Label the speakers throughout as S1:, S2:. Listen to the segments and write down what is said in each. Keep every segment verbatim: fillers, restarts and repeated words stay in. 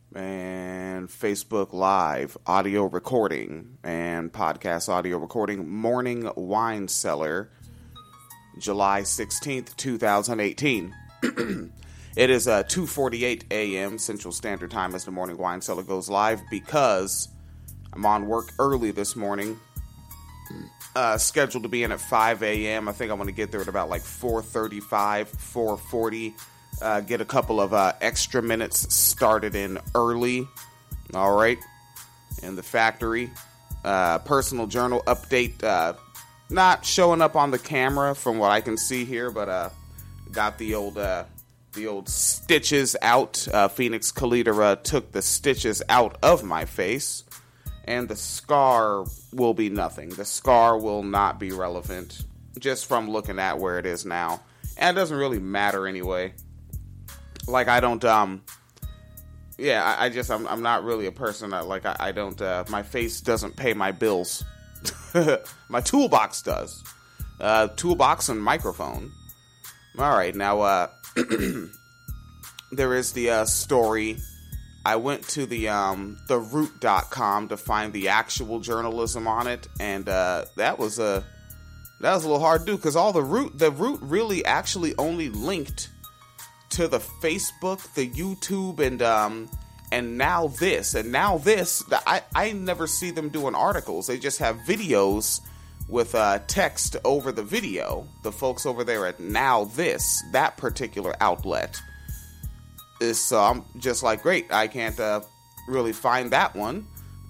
S1: and Facebook Live audio recording and podcast audio recording. Morning Wine Cellar, July sixteenth, twenty eighteen. It is uh, two forty-eight a.m. Central Standard Time as the Morning Wine Cellar goes live because I'm on work early this morning. Uh, scheduled to be in at five a.m. I think I'm going to get there at about like four thirty-five, four forty. Uh, get a couple of uh, extra minutes started in early. All right. In the factory. Uh, personal journal update. Uh, not showing up on the camera from what I can see here, but uh, got the old uh, the old stitches out. Uh, Phoenix Kalita took the stitches out of my face. And the scar will be nothing. The scar will not be relevant just from looking at where it is now. And it doesn't really matter anyway. Like, I don't, um, yeah, I, I just, I'm, I'm not really a person that, like, I, I don't, uh, my face doesn't pay my bills. My toolbox does. Uh, toolbox and microphone. All right, now, uh, there is the uh, story. I went to the um, the root dot com to find the actual journalism on it, and uh, that was a that was a little hard to do because all the root the root really actually only linked to the Facebook, the YouTube, and um, and now this and now this. I I never see them doing articles. They just have videos with uh, text over the video. The folks over there at Now This, that particular outlet. Is so I'm just like, great, I can't uh, really find that one.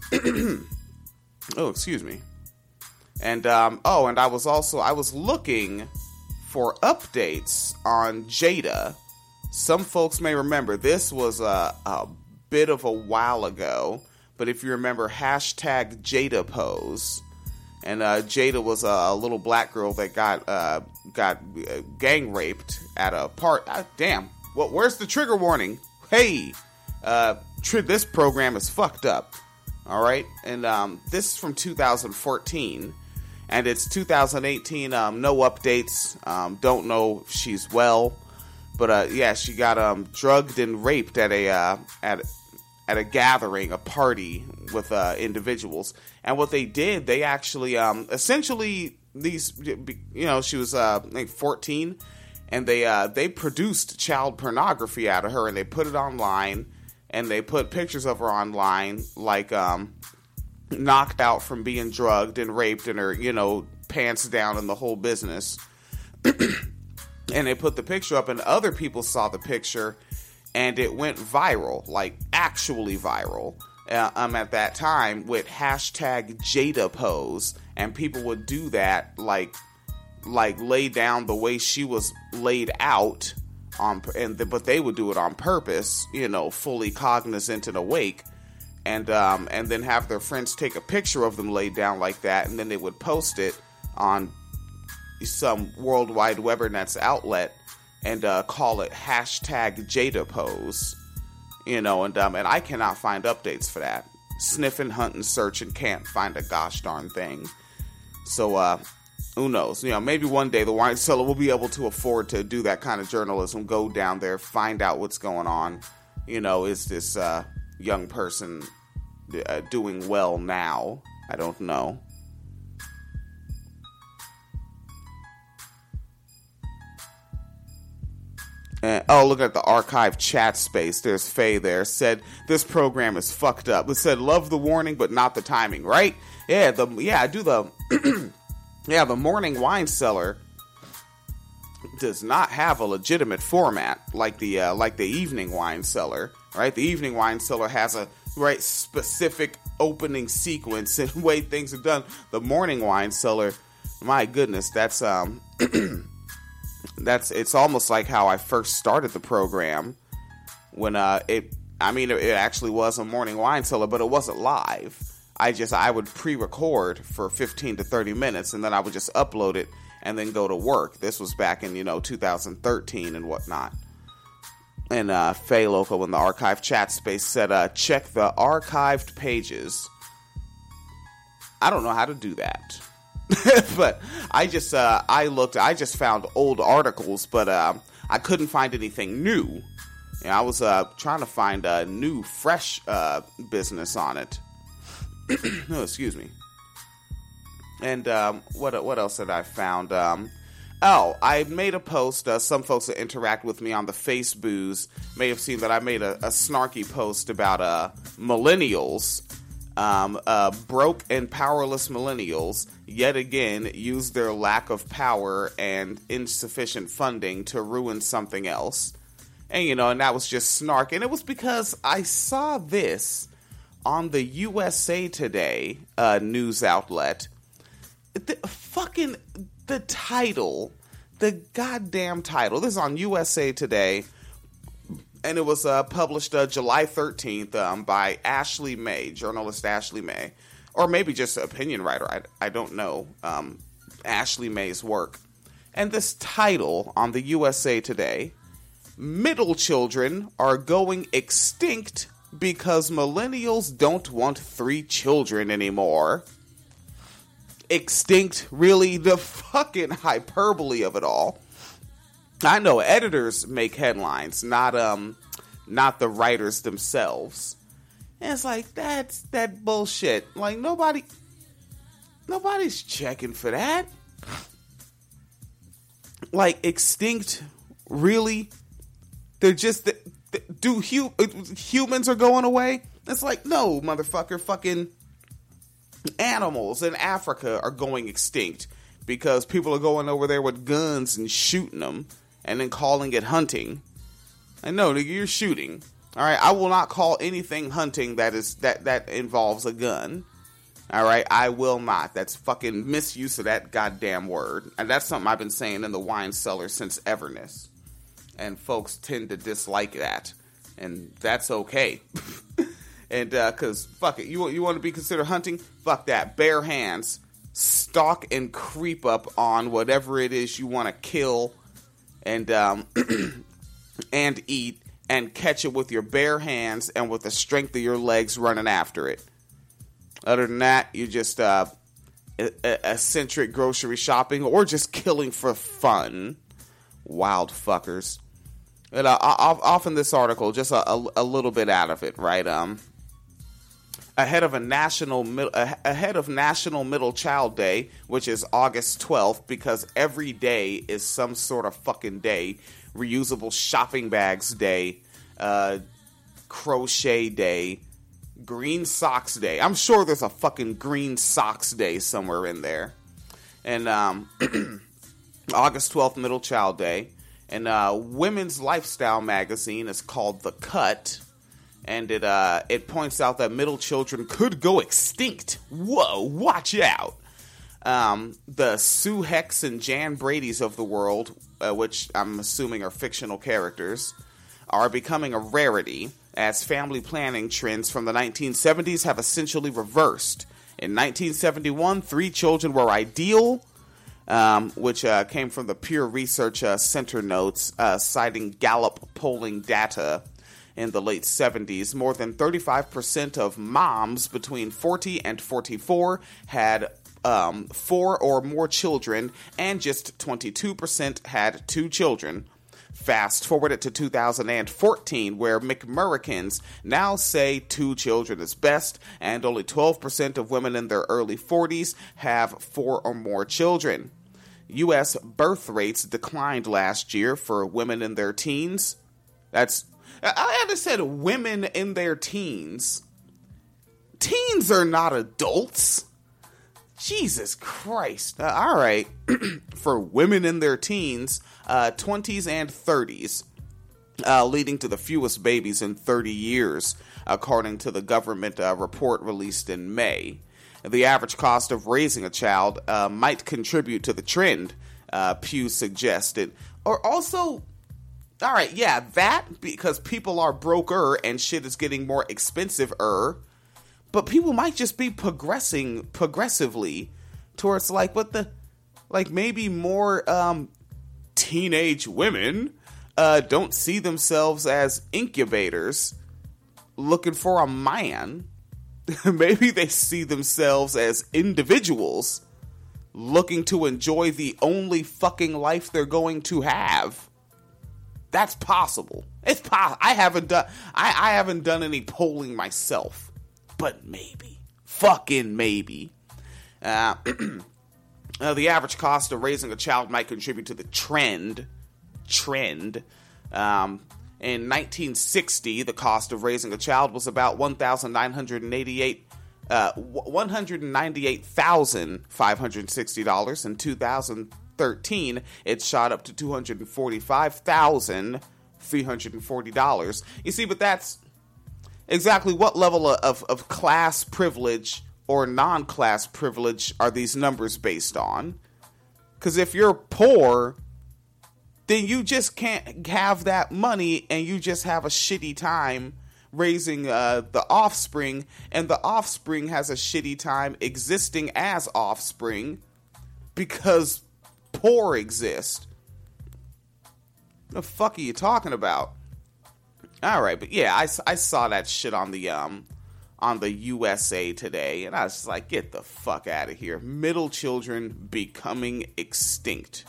S1: Oh, excuse me. And um, oh, and I was also I was looking for updates on Jada. Some folks may remember this was a, a bit of a while ago, but if you remember, hashtag Jada pose, and uh, Jada was a, a little black girl that got uh, got uh, gang raped at a part. Uh, damn. Well, where's the trigger warning? Hey, uh, tri- this program is fucked up. All right, and um, this is from two thousand fourteen, and it's two thousand eighteen. Um, no updates. Um, don't know if she's well, but uh, yeah, she got um, drugged and raped at a uh, at at a gathering, a party with uh, individuals. And what they did, they actually um, essentially these, you know, she was uh, I think fourteen. And they uh, they produced child pornography out of her, and they put it online, and they put pictures of her online, like um, knocked out from being drugged and raped, and her, you know, pants down and the whole business. And they put the picture up, and other people saw the picture, and it went viral, like actually viral. Uh, um, at that time with hashtag Jada pose, and people would do that like. like lay down the way she was laid out on, and the, but they would do it on purpose, you know, fully cognizant and awake, and um, and then have their friends take a picture of them laid down like that, and then they would post it on some World Wide Webernet's outlet and uh, call it hashtag Jada pose, you know, and um, and I cannot find updates for that. Sniffing, hunting, searching, can't find a gosh darn thing. So, uh. Who knows? You know, maybe one day the wine cellar will be able to afford to do that kind of journalism. Go down there, find out what's going on. You know, is this uh, young person uh, doing well now? I don't know. And, oh, look at the archive chat space. There's Faye there. Said, this program is fucked up. It said, love the warning, but not the timing, right? Yeah, the yeah, I do the... Yeah, the Morning Wine Cellar does not have a legitimate format like the uh, like the Evening Wine Cellar, right? The Evening Wine Cellar has a right specific opening sequence and way things are done. The Morning Wine Cellar, my goodness, that's um, that's it's almost like how I first started the program when uh it. I mean, it actually was a Morning Wine Cellar, but it wasn't live. I just, I would pre-record for fifteen to thirty minutes, and then I would just upload it and then go to work. This was back in, you know, two thousand thirteen and whatnot. And uh, Faye Loco in the archive chat space said, uh, check the archived pages. I don't know how to do that. But I just, uh, I looked, I just found old articles, but uh, I couldn't find anything new. And I was uh, trying to find a new, fresh uh, business on it. No, excuse me. And um, what what else had I found? Um, oh, I made a post. Uh, some folks that interact with me on the Facebooks may have seen that I made a, a snarky post about uh, millennials. Um, uh, broke and powerless millennials yet again use their lack of power and insufficient funding to ruin something else. And, you know, and that was just snark. And it was because I saw this on the U S A Today uh, news outlet. The fucking, the title, the goddamn title. This is on U S A Today. And it was uh, published uh, July thirteenth um, by Ashley May, journalist Ashley May. Or maybe just an opinion writer. I, I don't know um, Ashley May's work. And this title on the U S A Today, middle children are going extinct because millennials don't want three children anymore. Extinct, really? The fucking hyperbole of it all. I know editors make headlines, not um, not the writers themselves. And it's like, that's that bullshit. Like, nobody, nobody's checking for that. Like, extinct, really? They're just, do hu- humans are going away? It's like, no, motherfucker, fucking animals in Africa are going extinct because people are going over there with guns and shooting them. And then calling it hunting. I know, nigga, you're shooting. All right, I will not call anything hunting that is that that involves a gun. All right, I will not. That's fucking misuse of that goddamn word. And that's something I've been saying in the wine cellar since Everness. And folks tend to dislike that, and that's okay. And uh, cause fuck it, you you want to be considered hunting? Fuck that. Bare hands, stalk and creep up on whatever it is you want to kill. And um, and eat and catch it with your bare hands and with the strength of your legs running after it. Other than that, you're just uh, eccentric grocery shopping or just killing for fun. Wild fuckers. And uh, off in this article, just a, a, a little bit out of it, right? Um, ahead of a national ahead of National Middle Child Day, which is August twelfth, because every day is some sort of fucking day. Reusable shopping bags day, uh, crochet day, green socks day. I'm sure there's a fucking green socks day somewhere in there. And um, August twelfth, Middle Child Day. And uh, Women's Lifestyle magazine is called The Cut. And it uh, it points out that middle children could go extinct. Whoa, watch out. Um, the Sue Hex and Jan Brady's of the world, uh, which I'm assuming are fictional characters, are becoming a rarity as family planning trends from the nineteen seventies have essentially reversed. In nineteen seventy-one, three children were ideal, um, which uh, came from the Pew Research uh, Center notes, uh, citing Gallup polling data. In the late seventies, more than thirty-five percent of moms between forty and forty-four had um, four or more children, and just twenty-two percent had two children. Fast forward it to two thousand fourteen, where McMurricans now say two children is best, and only twelve percent of women in their early forties have four or more children. U S birth rates declined last year for women in their teens. That's I had to say women in their teens. Teens are not adults. Jesus Christ. Uh, all right. For women in their teens, uh, twenties and thirties, uh, leading to the fewest babies in thirty years, according to the government uh, report released in May. The average cost of raising a child uh, might contribute to the trend, uh, Pew suggested. Or also... All right, yeah, that, because people are broker and shit is getting more expensive-er, but people might just be progressing progressively towards, like, what the, like, maybe more um, teenage women uh, don't see themselves as incubators looking for a man. Maybe they see themselves as individuals looking to enjoy the only fucking life they're going to have. That's possible. It's po- I haven't done I, I haven't done any polling myself, but maybe, fucking maybe. Uh, uh, the average cost of raising a child might contribute to the trend. Trend. Um, in nineteen sixty, the cost of raising a child was about one thousand nine hundred eighty-eight. Uh, one hundred ninety-eight thousand five hundred sixty dollars. In two thousand thirteen, it shot up to two hundred forty-five thousand three hundred forty dollars. You see, but that's exactly what level of, of class privilege or non-class privilege are these numbers based on? Because if you're poor, then you just can't have that money and you just have a shitty time raising uh, the offspring, and the offspring has a shitty time existing as offspring because poor exist. The fuck are you talking about? All right, but yeah, I, I saw that shit on the um on the U S A Today, and I was just like, get the fuck out of here. Middle children becoming extinct.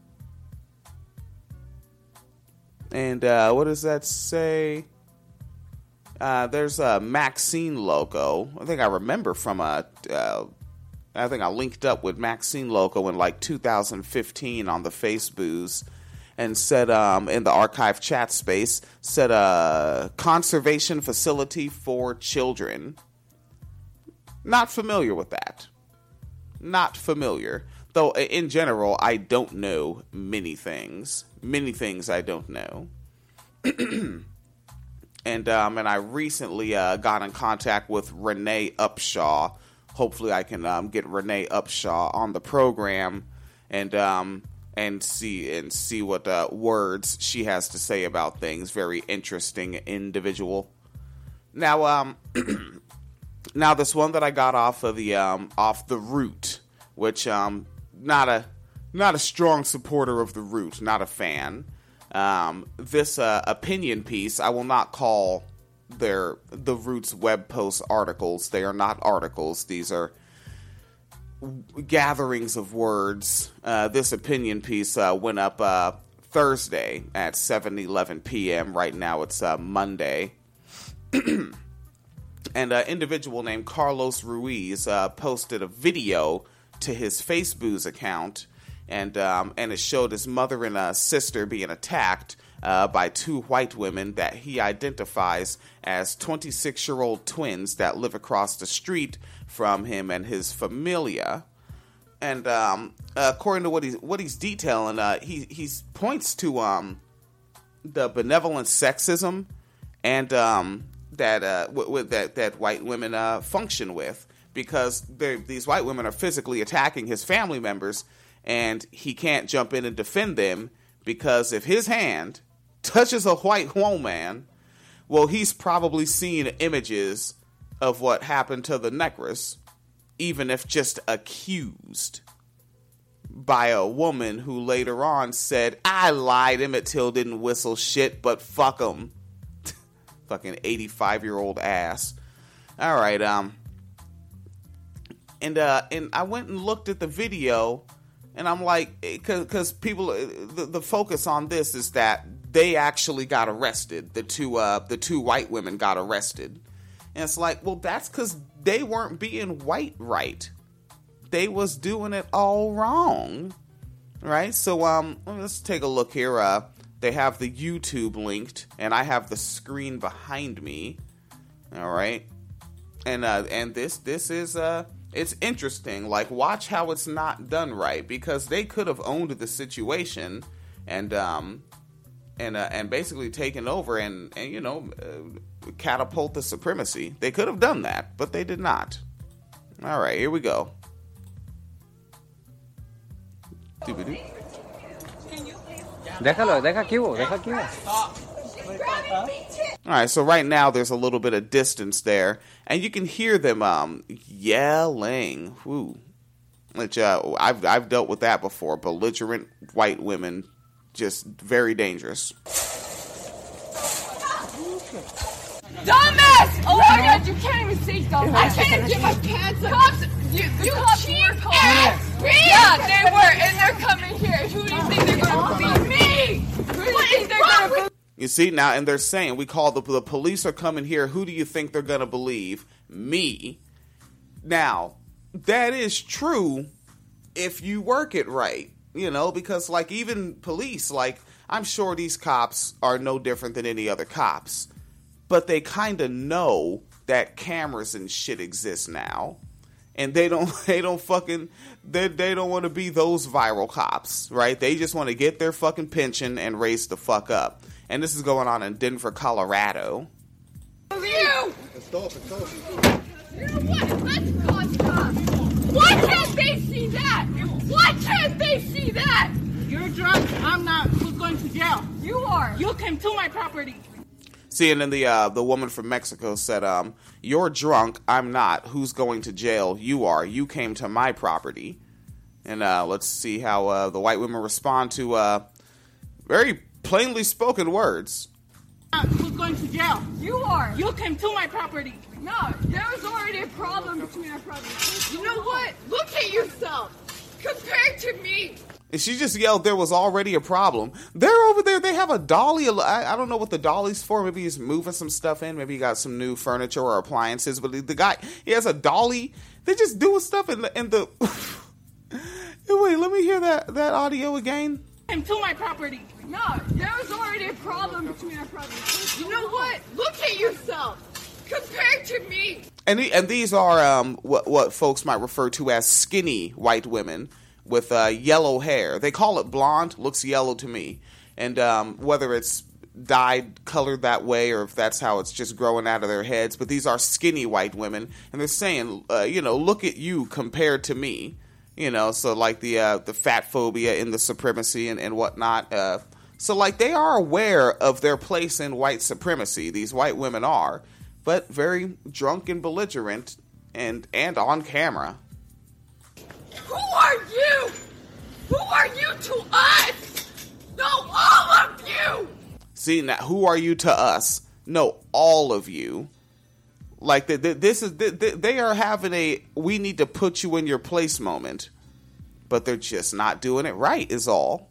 S1: And uh, what does that say? Uh, there's a Maxine logo. I think I remember from a. Uh, I think I linked up with Maxine logo in like two thousand fifteen on the Facebooks, and said um, in the archive chat space, said a uh, conservation facility for children. Not familiar with that. Not familiar. Though in general, I don't know many things. Many things I don't know. And um, and I recently uh, got in contact with Renee Upshaw. Hopefully, I can um, get Renee Upshaw on the program and um, and see and see what uh, words she has to say about things. Very interesting individual. Now, um, now this one that I got off of the um, off the Root, which um, not a not a strong supporter of the Root, not a fan. Um, this uh, opinion piece, I will not call their the Root's web post articles. They are not articles. These are gatherings of words. Uh, this opinion piece uh, went up uh, Thursday at seven eleven p.m. Right now it's uh, Monday. And an individual named Carlos Ruiz uh, posted a video to his Facebook's account. And um, and it showed his mother and uh, sister being attacked uh, by two white women that he identifies as twenty-six-year-old twins that live across the street from him and his familia. And um, according to what he's what he's detailing, uh, he he points to um, the benevolent sexism and um, that uh, w- w- that that white women uh, function with, because these white women are physically attacking his family members. And he can't jump in and defend them because if his hand touches a white woman, well, he's probably seen images of what happened to the Negress, even if just accused by a woman who later on said, I lied, Emmett Till didn't whistle shit, but fuck him. Fucking eighty-five-year-old ass. All right, um, and uh, and I went and looked at the video. And I'm like, because people, the, the focus on this is that they actually got arrested. The two, uh, the two white women got arrested, and it's like, well, that's because they weren't being white right. They was doing it all wrong, right? So, um, let's take a look here. Uh, they have the YouTube linked, and I have the screen behind me. All right, and uh, and this this is uh. It's interesting, like, watch how it's not done right, because they could have owned the situation and um and uh, and basically taken over and, and you know, uh, catapult the supremacy. They could have done that, but they did not. All right, here we go.
S2: Déjalo, deja aquí, deja aquí.
S1: All right, so right now there's a little bit of distance there, and you can hear them um, yelling. Whoo. Which uh, I've I've dealt with that before. Belligerent white women, just very dangerous.
S3: Dumbass! Oh my God, you can't even say dumbass. I can't even get my pants up. Cops, you, you cheap ass bitch! Yeah, they were, and they're coming here. Who do you think they're going to be? Me! Who do you think they're going to be? gonna
S1: You see now, and they're saying, we call the, the police are coming here. Who do you think they're going to believe? Me. Now, that is true if you work it right, you know, because like even police, like I'm sure these cops are no different than any other cops, but they kind of know that cameras and shit exist now. And they don't, they don't fucking, they, they don't want to be those viral cops, right? They just want to get their fucking pension and raise the fuck up. And this is going on in Denver, Colorado.
S3: You! Stop, stop. You know what? Let's call cops. Why can't they see that? Why can't they see that?
S4: You're drunk. I'm not. Who's going to jail?
S3: You are.
S4: You came to my property.
S1: See, and then the uh, the woman from Mexico said, um, "You're drunk. I'm not. Who's going to jail? You are. You came to my property." And uh, let's see how uh, the white women respond to uh, very plainly spoken words.
S4: Who's going to jail?
S3: You are.
S4: You came to my property.
S3: No, there was already a problem between our properties. You know what? Look at yourself compared to me.
S1: And she just yelled, there was already a problem. They're over there. They have a dolly. I, I don't know what the dolly's for. Maybe he's moving some stuff in. Maybe he got some new furniture or appliances. But the, the guy, he has a dolly. They're just doing stuff in the... In the Wait, let me hear that, that audio again.
S4: Came to my property.
S3: No, there was already a problem between our properties. You know what? Look at yourself compared to me.
S1: And the, and these are um what what folks might refer to as skinny white women with uh, yellow hair. They call it blonde. Looks yellow to me. And um, whether it's dyed colored that way or if that's how it's just growing out of their heads, but these are skinny white women, and they're saying, uh, you know, look at you compared to me. You know, so like the uh, the fat phobia in the supremacy and, and whatnot. Uh, so like they are aware of their place in white supremacy. These white women are, but very drunk and belligerent and, and on camera.
S3: Who are you? Who are you to us? No, all of you!
S1: See, now, who are you to us? No, all of you. Like, the, the, this is the, the, they are having a, we need to put you in your place moment. But they're just not doing it right, is all.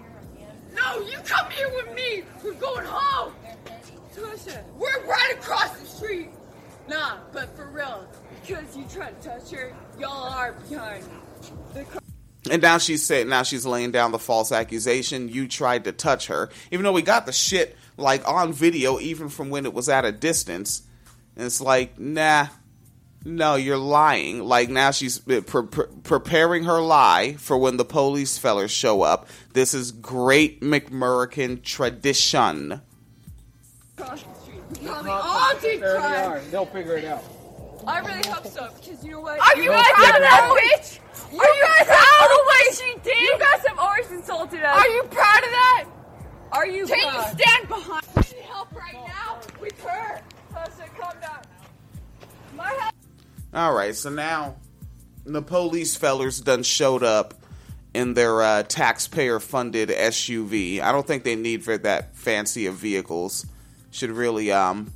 S3: No, you come here with me. We're going home. Tasha, we're right across the street. Nah, but for real, because you tried to touch her, y'all are behind the car.
S1: And now she's saying, now she's laying down the false accusation. You tried to touch her, even though we got the shit like on video, even from when it was at a distance. And it's like, nah, no, you're lying. Like now she's pre- pre- preparing her lie for when the police fellas show up. This is great McMurrican tradition.
S3: Across the street. We probably all did crime.
S2: They'll figure it out.
S3: I really hope so, because you know what?
S5: Are you guys proud of that bitch? Are you guys proud of what she did? You guys have always insulted us.
S3: Are you proud of that?
S5: Are you
S3: Can
S5: proud?
S3: you stand behind? We need help right now with her. Tasha, calm down. My help.
S1: All right, so now the police fellers done showed up in their uh, taxpayer-funded S U V. I don't think they need for that fancy of vehicles. Should really um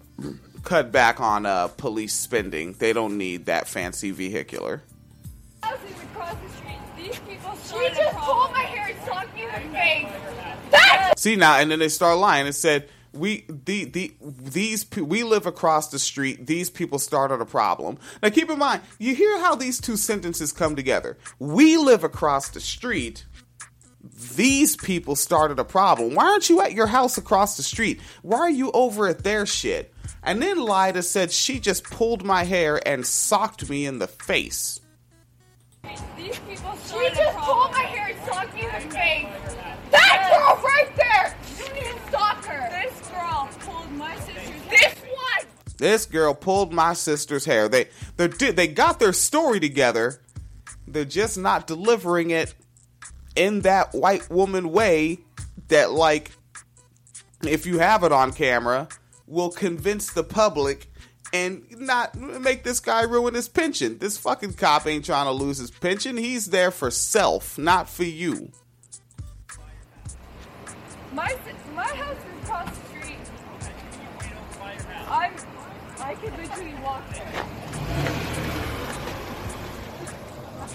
S1: cut back on uh, police spending. They don't need that fancy vehicular.
S5: Across the street, these people
S3: You just pulled my hair and socked me in the face. That's
S1: See now, and then they start lying. It said we the the these pe- we live across the street. These people started a problem. Now keep in mind, you hear how these two sentences come together. We live across the street. These people started a problem. Why aren't you at your house across the street? Why are you over at their shit? And then Lyda said she just pulled my hair and socked me in the face.
S5: These people
S3: You
S5: started
S3: just
S5: a
S3: pulled
S5: problem.
S3: my hair and socked me in the face. That girl right there. You didn't even stop her.
S5: This girl pulled my sister's
S3: This one.
S1: This girl pulled my sister's hair. They they did they got their story together. They're just not delivering it in that white woman way that, like, if you have it on camera, will convince the public and not make this guy ruin his pension. This fucking cop ain't trying to lose his pension. He's there for self, not for you.
S5: My si- my house is across the street. I'm I could literally walk there.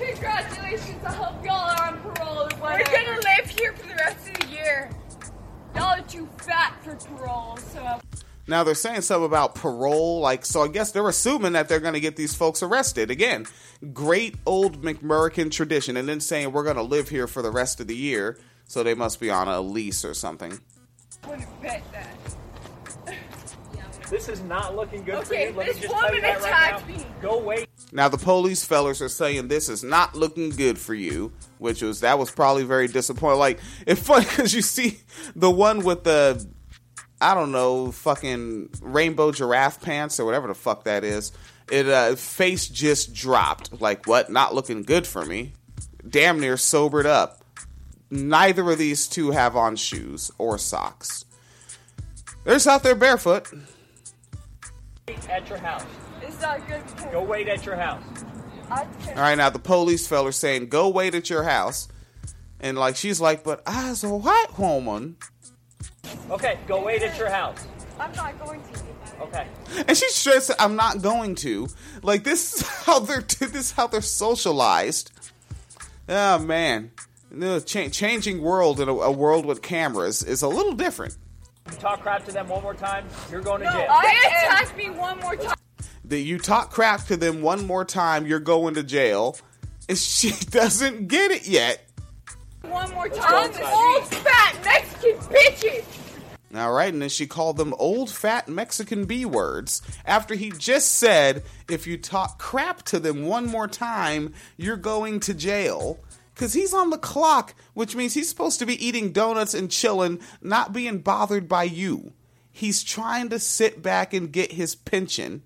S5: Congratulations! I hope y'all are on parole or
S3: We're
S5: whatever.
S3: gonna live here for the rest of the year. Y'all are too fat for parole, so.
S1: Now they're saying something about parole, like, so I guess they're assuming that they're going to get these folks arrested. Again, great old McMurrican tradition, and then saying we're going to live here for the rest of the year, so they must be on a lease or something.
S3: I wouldn't bet that.
S6: This is not looking good
S3: Okay,
S6: for you. Let
S3: this
S6: me just tell you
S3: woman
S6: that right
S3: attacked
S6: now.
S3: me.
S6: Go wait.
S1: Now the police fellers are saying this is not looking good for you, which was, that was probably very disappointing. Like, it's funny because you see the one with the, I don't know, fucking rainbow giraffe pants or whatever the fuck that is. It, uh, face just dropped. Like, what? Not looking good for me. Damn near sobered up. Neither of these two have on shoes or socks. They're just out there barefoot.
S6: Wait at your house.
S3: It's not good because
S6: Go wait at your house.
S3: I
S1: All
S3: can't.
S1: right, now the police fella's saying, go wait at your house. And, like, she's like, but I was a white woman.
S6: Okay, go wait at your house.
S3: I'm not going to.
S6: Okay.
S1: And she straight said, I'm not going to. Like, this is how they're, this is how they're socialized. Oh, man. The cha- changing world in a, a world with cameras is a little different.
S6: You talk crap to them one more time, you're going to
S3: No,
S6: jail.
S3: they attacked me one more time.
S1: That you talk crap to them one more time, you're going to jail. And she doesn't get it yet.
S3: One more
S6: go
S3: time.
S6: inside.
S3: Old fat Mexican bitches.
S1: All right, and then she called them old fat Mexican B words after he just said, if you talk crap to them one more time, you're going to jail. Because he's on the clock, which means he's supposed to be eating donuts and chilling, not being bothered by you. He's trying to sit back and get his pension.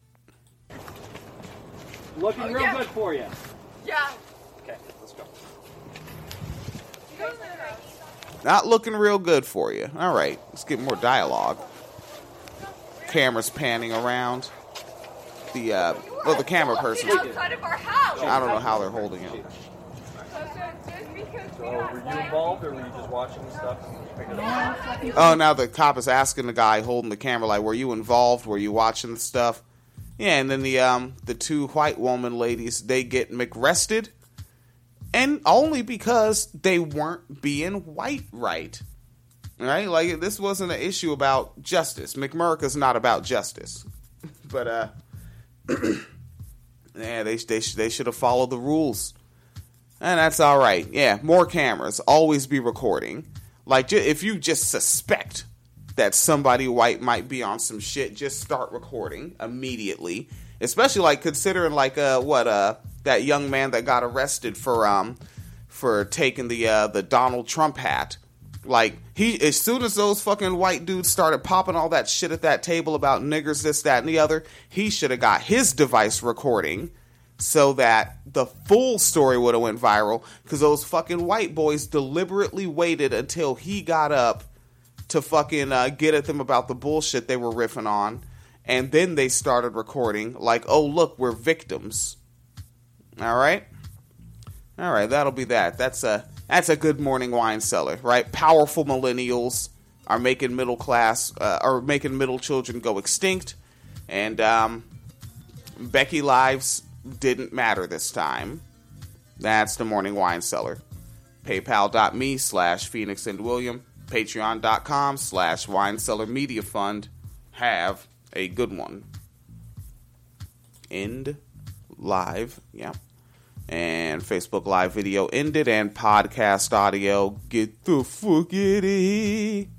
S6: Looking
S3: Oh,
S6: real
S3: yeah.
S6: good for you.
S3: Yeah.
S6: Okay, let's go.
S1: Not looking real good for you. All right, let's get more dialogue. Cameras panning around. The, uh, well, the camera person.
S3: Outside of our house.
S1: I don't know how they're holding it.
S6: So, were you involved or were you just watching the stuff and just picking it up?
S1: Oh, now the cop is asking the guy holding the camera, like, were you involved? Were you watching the stuff? Yeah, and then the um the two white woman ladies, they get McRested, and only because they weren't being white right. Right? Like, this wasn't an issue about justice. McMurrica's not about justice. But, uh, yeah, they, they, they should have followed the rules. And that's all right. Yeah, more cameras. Always be recording. Like, if you just suspect that somebody white might be on some shit, just start recording immediately. Especially, like, considering, like, uh, what, uh, that young man that got arrested for, um, for taking the, uh, the Donald Trump hat. Like, he, as soon as those fucking white dudes started popping all that shit at that table about niggers, this, that, and the other, he should have got his device recording so that the full story would have went viral, because those fucking white boys deliberately waited until he got up to fucking uh, get at them about the bullshit they were riffing on, and then they started recording like, oh, look, we're victims. All right? All right, that'll be that. That's a that's a good morning wine cellar, right? Powerful millennials are making middle class, uh, are making middle children go extinct, and um, Becky lives didn't matter this time. That's the morning wine cellar. PayPal.me slash Phoenix and William. Patreon.com slash Wine Cellar Media Fund. Have a good one. End live. Yeah. And Facebook Live video ended, and podcast audio. Get the fuck it.